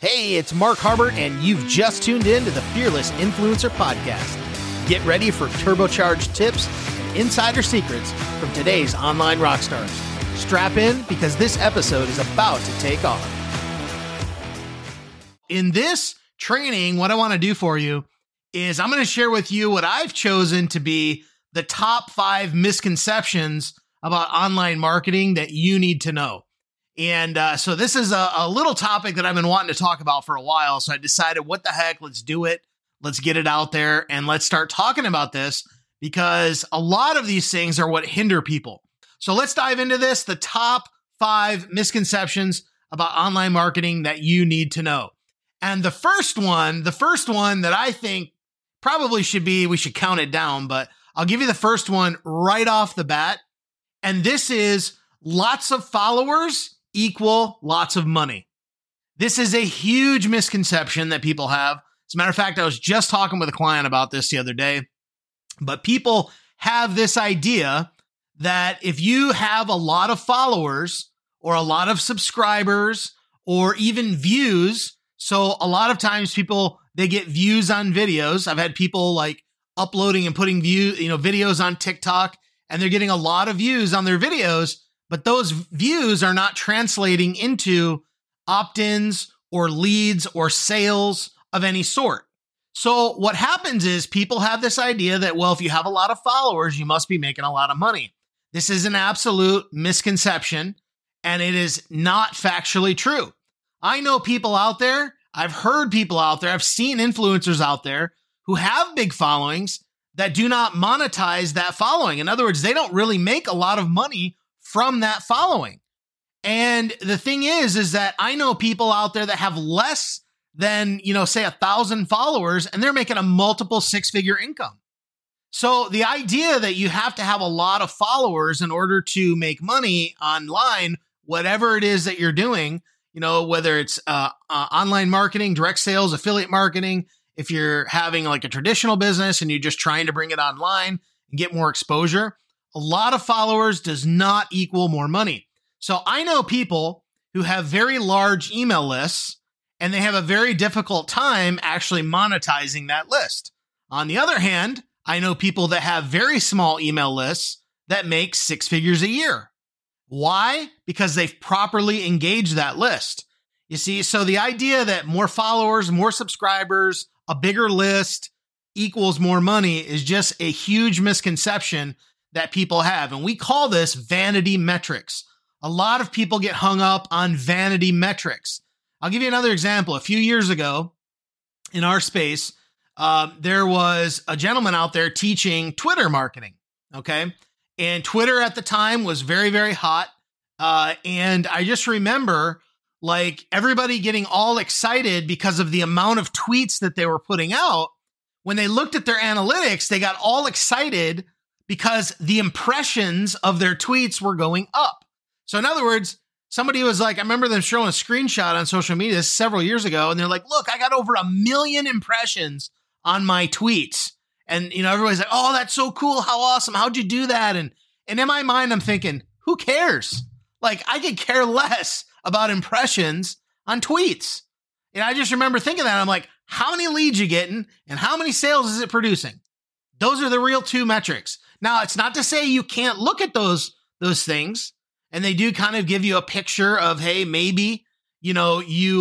Hey, it's Mark Harbert, and you've just tuned in to the Fearless Influencer Podcast. Get ready for turbocharged tips and insider secrets from today's online rock stars. Strap in because this episode is about to take off. In this training, what I want to do for you is I'm going to share with you what I've chosen to be the top 5 misconceptions about online marketing that you need to know. And so this is a little topic that I've been wanting to talk about for a while. So I decided, what the heck, let's do it. Let's get it out there and let's start talking about this, because a lot of these things are what hinder people. So let's dive into this, the top 5 misconceptions about online marketing that you need to know. And the first one that I think probably we should count it down, but I'll give you the first one right off the bat. And this is lots of followers equal lots of money. This is a huge misconception that people have. As a matter of fact, I was just talking with a client about this the other day, but people have this idea that if you have a lot of followers or a lot of subscribers or even views, so a lot of times they get views on videos. I've had people like uploading and putting videos on TikTok, and they're getting a lot of views on their videos, but those views are not translating into opt-ins or leads or sales of any sort. So what happens is people have this idea that, well, if you have a lot of followers, you must be making a lot of money. This is an absolute misconception, and it is not factually true. I know people out there, I've heard people out there, I've seen influencers out there who have big followings that do not monetize that following. In other words, they don't really make a lot of money from that following. And the thing is that I know people out there that have less than, say 1,000 followers, and they're making a multiple 6-figure income. So the idea that you have to have a lot of followers in order to make money online, whatever it is that you're doing, whether it's online marketing, direct sales, affiliate marketing, if you're having like a traditional business and you're just trying to bring it online and get more exposure, a lot of followers does not equal more money. So I know people who have very large email lists, and they have a very difficult time actually monetizing that list. On the other hand, I know people that have very small email lists that make 6 figures a year. Why? Because they've properly engaged that list. You see, so the idea that more followers, more subscribers, a bigger list equals more money is just a huge misconception that people have. And we call this vanity metrics. A lot of people get hung up on vanity metrics. I'll give you another example. A few years ago in our space, there was a gentleman out there teaching Twitter marketing. Okay. And Twitter at the time was very, very hot. And I just remember like everybody getting all excited because of the amount of tweets that they were putting out. When they looked at their analytics, they got all excited because the impressions of their tweets were going up. So in other words, somebody was like, I remember them showing a screenshot on social media several years ago, and they're like, look, I got over 1 million impressions on my tweets. And, everybody's like, oh, that's so cool. How awesome. How'd you do that? And in my mind, I'm thinking, who cares? Like, I could care less about impressions on tweets. And I just remember thinking that. I'm like, how many leads you getting and how many sales is it producing? Those are the real 2 metrics. Now, it's not to say you can't look at those things, and they do kind of give you a picture of, hey, maybe, maybe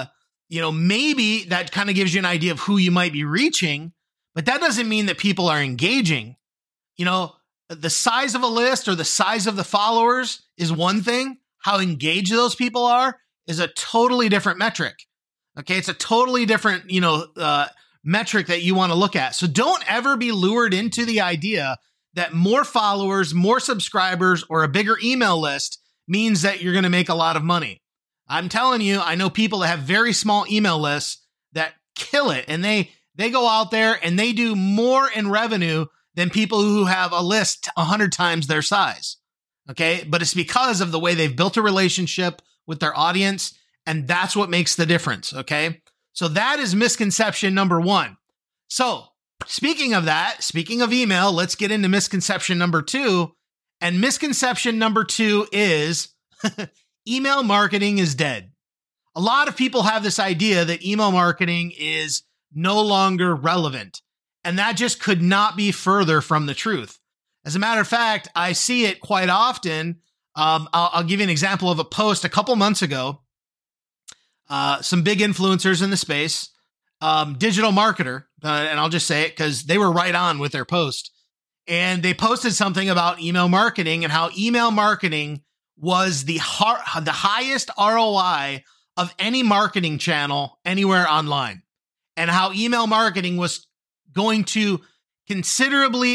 that kind of gives you an idea of who you might be reaching, but that doesn't mean that people are engaging. The size of a list or the size of the followers is one thing. How engaged those people are is a totally different metric. Okay. It's a totally different, metric that you want to look at. So don't ever be lured into the idea that more followers, more subscribers, or a bigger email list means that you're going to make a lot of money. I'm telling you, I know people that have very small email lists that kill it, and they go out there and they do more in revenue than people who have a list 100 times their size. Okay. But it's because of the way they've built a relationship with their audience. And that's what makes the difference. Okay. So that is misconception number 1. So speaking of email, let's get into misconception number 2. And misconception number 2 is email marketing is dead. a lot of people have this idea that email marketing is no longer relevant. And that just could not be further from the truth. As a matter of fact, I see it quite often. I'll give you an example of a post a couple months ago. Some big influencers in the space, digital marketer, and I'll just say it because they were right on with their post. And they posted something about email marketing and how email marketing was the highest ROI of any marketing channel anywhere online, and how email marketing was going to continue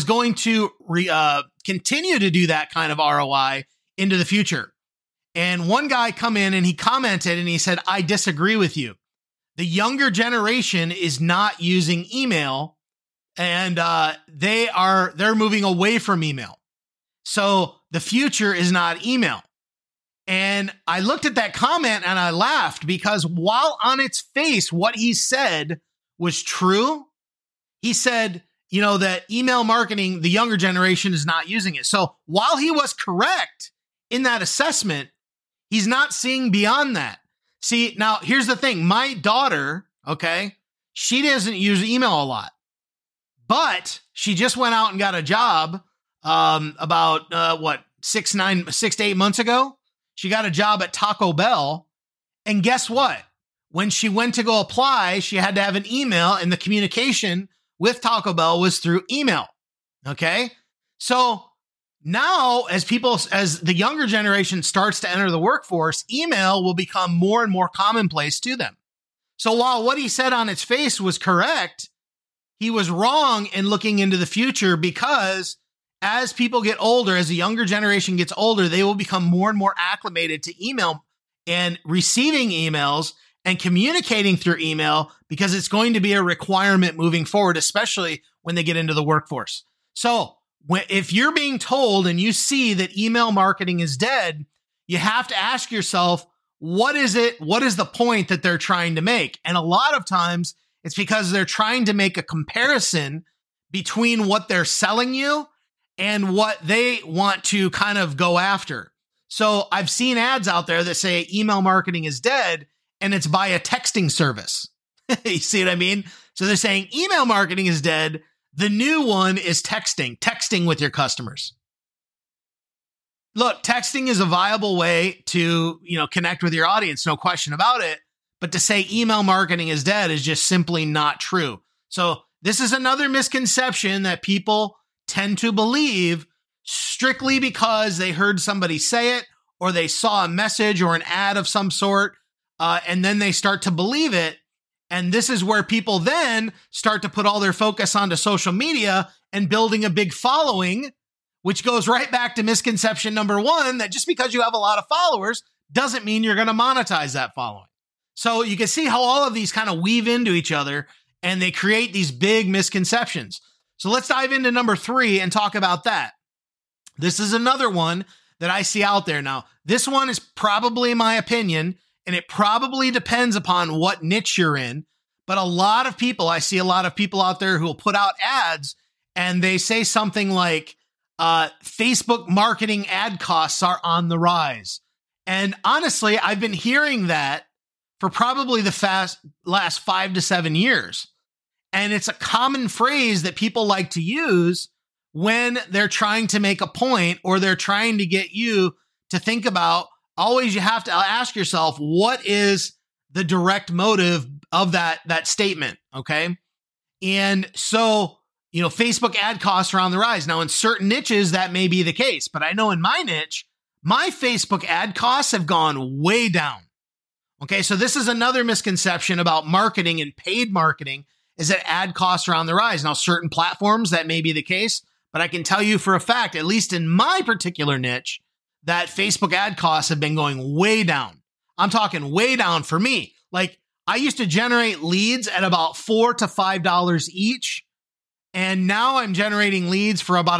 to do that kind of ROI into the future. And one guy come in and he commented and he said, I disagree with you. The younger generation is not using email, and they're moving away from email. So the future is not email. And I looked at that comment and I laughed, because while on its face, what he said was true. He said, that email marketing, the younger generation is not using it. So while he was correct in that assessment, he's not seeing beyond that. See, now here's the thing. My daughter, she doesn't use email a lot, but she just went out and got a job about 6 to 8 months ago. She got a job at Taco Bell. And guess what? When she went to go apply, she had to have an email, and the communication with Taco Bell was through email. Okay. So now as the younger generation starts to enter the workforce, email will become more and more commonplace to them. So while what he said on its face was correct, he was wrong in looking into the future, because as people get older, as the younger generation gets older, they will become more and more acclimated to email and receiving emails and communicating through email, because it's going to be a requirement moving forward, especially when they get into the workforce. So if you're being told and you see that email marketing is dead, you have to ask yourself, what is it? What is the point that they're trying to make? And a lot of times it's because they're trying to make a comparison between what they're selling you and what they want to kind of go after. So I've seen ads out there that say email marketing is dead, and it's by a texting service. You see what I mean? So they're saying email marketing is dead. The new one is texting with your customers. Look, texting is a viable way to, connect with your audience, no question about it. But to say email marketing is dead is just simply not true. So this is another misconception that people tend to believe strictly because they heard somebody say it, or they saw a message or an ad of some sort, and then they start to believe it. And this is where people then start to put all their focus onto social media and building a big following, which goes right back to misconception number one, that just because you have a lot of followers doesn't mean you're going to monetize that following. So you can see how all of these kind of weave into each other, and they create these big misconceptions. So let's dive into number 3 and talk about that. This is another one that I see out there. Now, this one is probably my opinion, and it probably depends upon what niche you're in. But I see a lot of people out there who will put out ads, and they say something like, Facebook marketing ad costs are on the rise. And honestly, I've been hearing that for probably the last 5 to 7 years. And it's a common phrase that people like to use when they're trying to make a point, or they're trying to get you to think about. Always, you have to ask yourself, what is the direct motive of that statement? Okay. And so, Facebook ad costs are on the rise. Now, in certain niches, that may be the case, but I know in my niche, my Facebook ad costs have gone way down. Okay. So this is another misconception about marketing and paid marketing, is that ad costs are on the rise. Now, certain platforms, that may be the case, but I can tell you for a fact, at least in my particular niche, that Facebook ad costs have been going way down. I'm talking way down for me. Like, I used to generate leads at about $4 to $5 each. And now I'm generating leads for about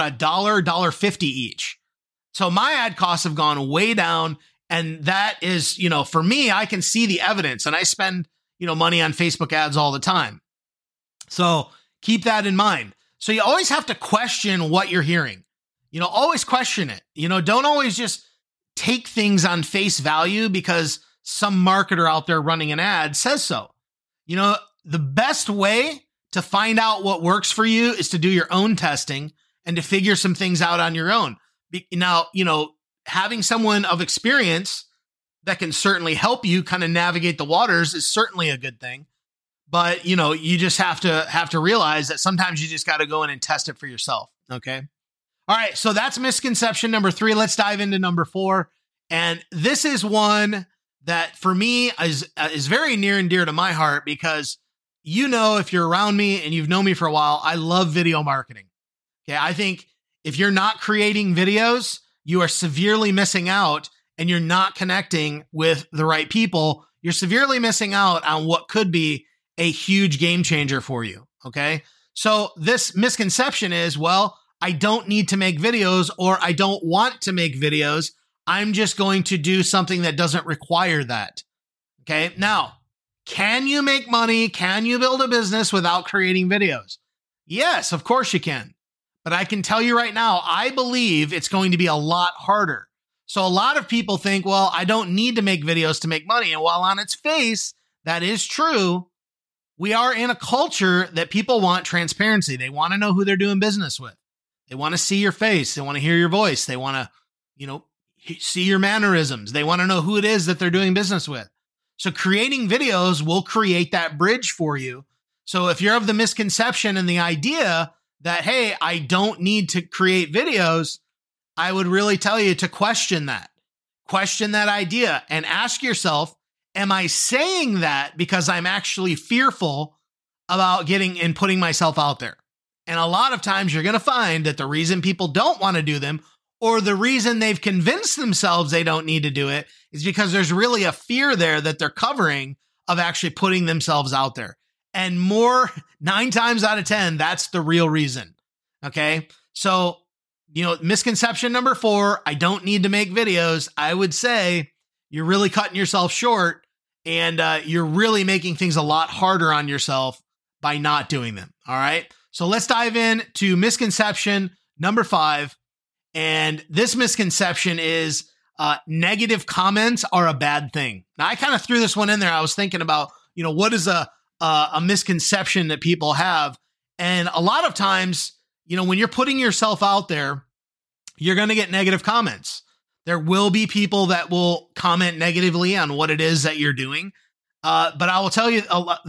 $1.50 each. So my ad costs have gone way down. And that is, for me, I can see the evidence, and I spend, money on Facebook ads all the time. So keep that in mind. So you always have to question what you're hearing. Always question it. Don't always just take things on face value because some marketer out there running an ad says so. The best way to find out what works for you is to do your own testing and to figure some things out on your own. Now, having someone of experience that can certainly help you kind of navigate the waters is certainly a good thing. But, you just have to realize that sometimes you just got to go in and test it for yourself. Okay. All right. So that's misconception number 3. Let's dive into number 4. And this is one that for me is very near and dear to my heart because, if you're around me and you've known me for a while, I love video marketing. Okay. I think if you're not creating videos, you are severely missing out and you're not connecting with the right people. You're severely missing out on what could be a huge game changer for you. Okay. So this misconception is, well, I don't need to make videos or I don't want to make videos. I'm just going to do something that doesn't require that. Okay. Now, can you make money? Can you build a business without creating videos? Yes, of course you can. But I can tell you right now, I believe it's going to be a lot harder. So a lot of people think, well, I don't need to make videos to make money. And while on its face, that is true, we are in a culture that people want transparency. They want to know who they're doing business with. They want to see your face. They want to hear your voice. They want to, see your mannerisms. They want to know who it is that they're doing business with. So creating videos will create that bridge for you. So if you're of the misconception and the idea that, hey, I don't need to create videos, I would really tell you to question that idea and ask yourself, am I saying that because I'm actually fearful about getting and putting myself out there? And a lot of times you're going to find that the reason people don't want to do them or the reason they've convinced themselves they don't need to do it is because there's really a fear there that they're covering of actually putting themselves out there. And 9 times out of 10, that's the real reason. Okay. So, misconception number 4, I don't need to make videos. I would say you're really cutting yourself short and you're really making things a lot harder on yourself by not doing them. All right. So let's dive into misconception number 5. And this misconception is negative comments are a bad thing. Now, I kind of threw this one in there. I was thinking about, what is a misconception that people have? And a lot of times, when you're putting yourself out there, you're going to get negative comments. There will be people that will comment negatively on what it is that you're doing. But I will tell you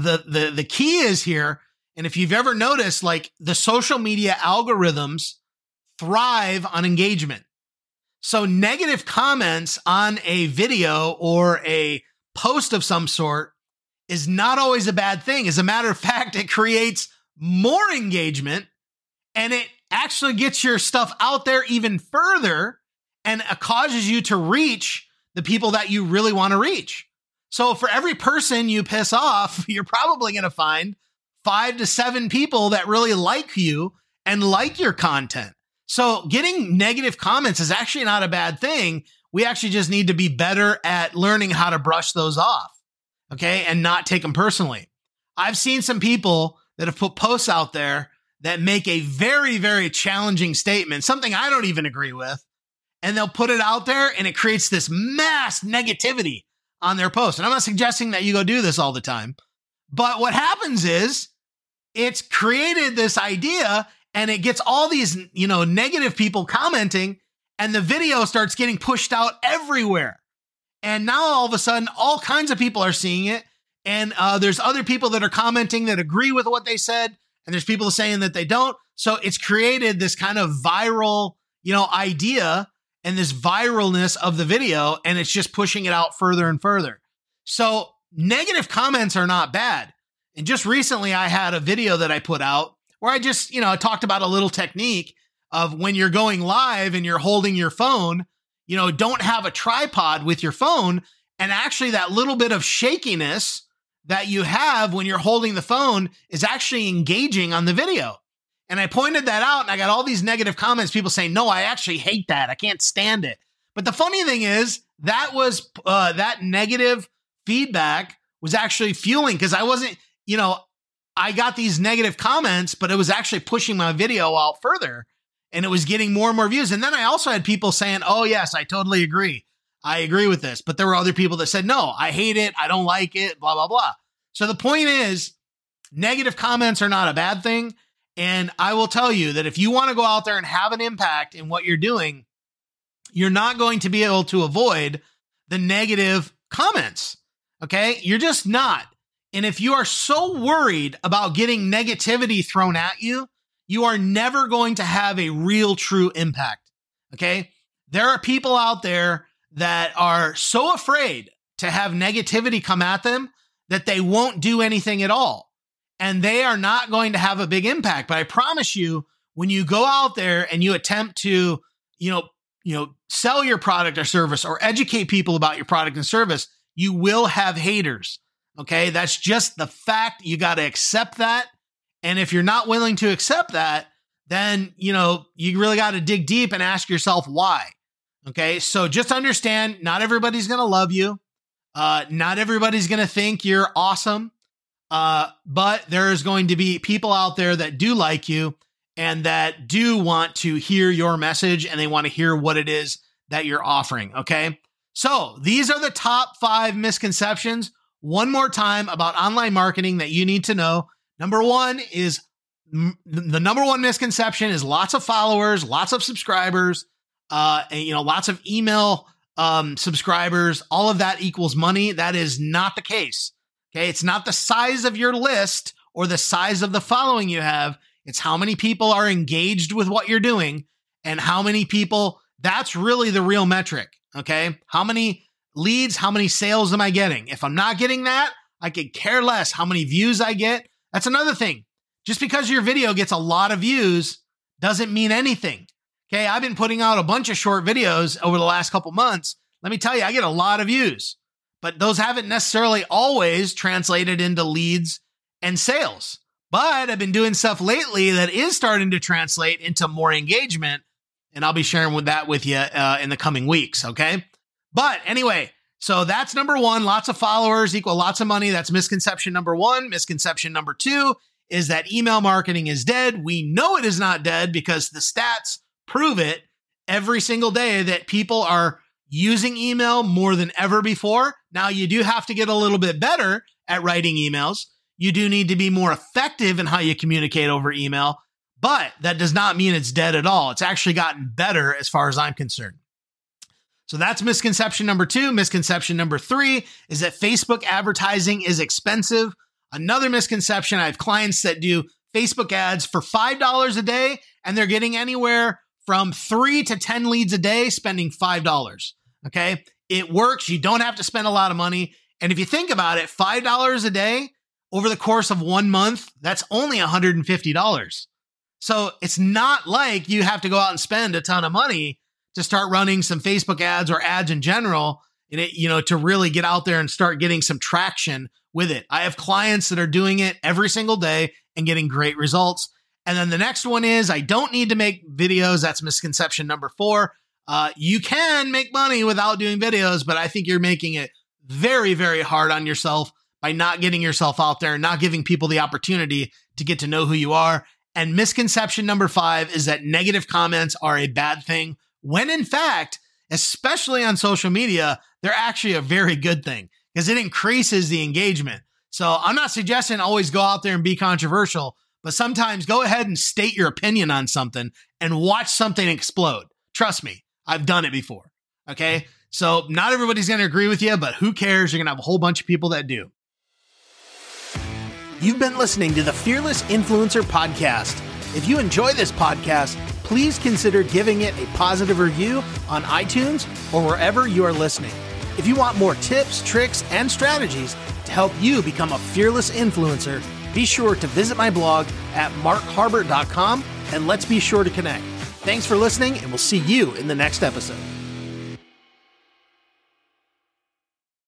the key is here. And if you've ever noticed, like the social media algorithms thrive on engagement. So negative comments on a video or a post of some sort is not always a bad thing. As a matter of fact, it creates more engagement and it actually gets your stuff out there even further and causes you to reach the people that you really want to reach. So for every person you piss off, you're probably going to find 5 to 7 people that really like you and like your content. So getting negative comments is actually not a bad thing. We actually just need to be better at learning how to brush those off, okay, and not take them personally. I've seen some people that have put posts out there that make a very, very challenging statement, something I don't even agree with, and they'll put it out there and it creates this mass negativity on their post. And I'm not suggesting that you go do this all the time, but what happens is it's created this idea and it gets all these, negative people commenting and the video starts getting pushed out everywhere. And now all of a sudden, all kinds of people are seeing it. And there's other people that are commenting that agree with what they said. And there's people saying that they don't. So it's created this kind of viral, idea and this viralness of the video. And it's just pushing it out further and further. So negative comments are not bad. And just recently I had a video that I put out where I just, talked about a little technique of when you're going live and you're holding your phone, don't have a tripod with your phone. And actually that little bit of shakiness that you have when you're holding the phone is actually engaging on the video. And I pointed that out and I got all these negative comments, people saying, no, I actually hate that. I can't stand it. But the funny thing is that was that negative feedback was actually fueling because I wasn't, I got these negative comments, but it was actually pushing my video out further and it was getting more and more views. And then I also had people saying, oh yes, I totally agree. I agree with this. But there were other people that said, no, I hate it. I don't like it, blah, blah, blah. So the point is, negative comments are not a bad thing. And I will tell you that if you want to go out there and have an impact in what you're doing, you're not going to be able to avoid the negative comments. Okay. You're just not. And if you are so worried about getting negativity thrown at you, you are never going to have a real, true impact. Okay. There are people out there that are so afraid to have negativity come at them that they won't do anything at all. And they are not going to have a big impact. But I promise you, when you go out there and you attempt to, sell your product or service or educate people about your product and service, you will have haters. Okay. That's just the fact. You got to accept that. And if you're not willing to accept that, then, you really got to dig deep and ask yourself why. Okay. So just understand, not everybody's going to love you. Not everybody's going to think you're awesome. But there's going to be people out there that do like you and that do want to hear your message, and they want to hear what it is that you're offering. Okay. So these are the top 5 misconceptions, one more time, about online marketing that you need to know. Number one is the number one misconception is lots of followers, lots of subscribers, and, lots of email, subscribers, all of that equals money. That is not the case. Okay. It's not the size of your list or the size of the following you have. It's how many people are engaged with what you're doing and how many people, that's really the real metric. Okay. How many leads, how many sales am I getting? If I'm not getting that, I could care less how many views I get. That's another thing. Just because your video gets a lot of views doesn't mean anything. Okay. I've been putting out a bunch of short videos over the last couple months. Let me tell you, I get a lot of views, but those haven't necessarily always translated into leads and sales. But I've been doing stuff lately that is starting to translate into more engagement. And I'll be sharing that with you in the coming weeks. Okay. But anyway, so that's number one. Lots of followers equal lots of money. That's misconception number one. Misconception number 2 is that email marketing is dead. We know it is not dead because the stats prove it every single day that people are using email more than ever before. Now, you do have to get a little bit better at writing emails. You do need to be more effective in how you communicate over email, but that does not mean it's dead at all. It's actually gotten better as far as I'm concerned. So that's misconception number 2. Misconception number 3 is that Facebook advertising is expensive. Another misconception, I have clients that do Facebook ads for $5 a day, and they're getting anywhere from 3 to 10 leads a day, spending $5. Okay. It works. You don't have to spend a lot of money. And if you think about it, $5 a day over the course of 1 month, that's only $150. So it's not like you have to go out and spend a ton of money to start running some Facebook ads or ads in general, to really get out there and start getting some traction with it. I have clients that are doing it every single day and getting great results. And then the next one is, I don't need to make videos. That's misconception number 4. You can make money without doing videos, but I think you're making it very, very hard on yourself by not getting yourself out there and not giving people the opportunity to get to know who you are. And misconception number 5 is that negative comments are a bad thing, when in fact, especially on social media, they're actually a very good thing because it increases the engagement. So I'm not suggesting always go out there and be controversial, but sometimes go ahead and state your opinion on something and watch something explode. Trust me, I've done it before. Okay. So not everybody's going to agree with you, but who cares? You're going to have a whole bunch of people that do. You've been listening to the Fearless Influencer Podcast. If you enjoy this podcast, please consider giving it a positive review on iTunes or wherever you are listening. If you want more tips, tricks, and strategies to help you become a fearless influencer, be sure to visit my blog at markharbert.com and let's be sure to connect. Thanks for listening, and we'll see you in the next episode.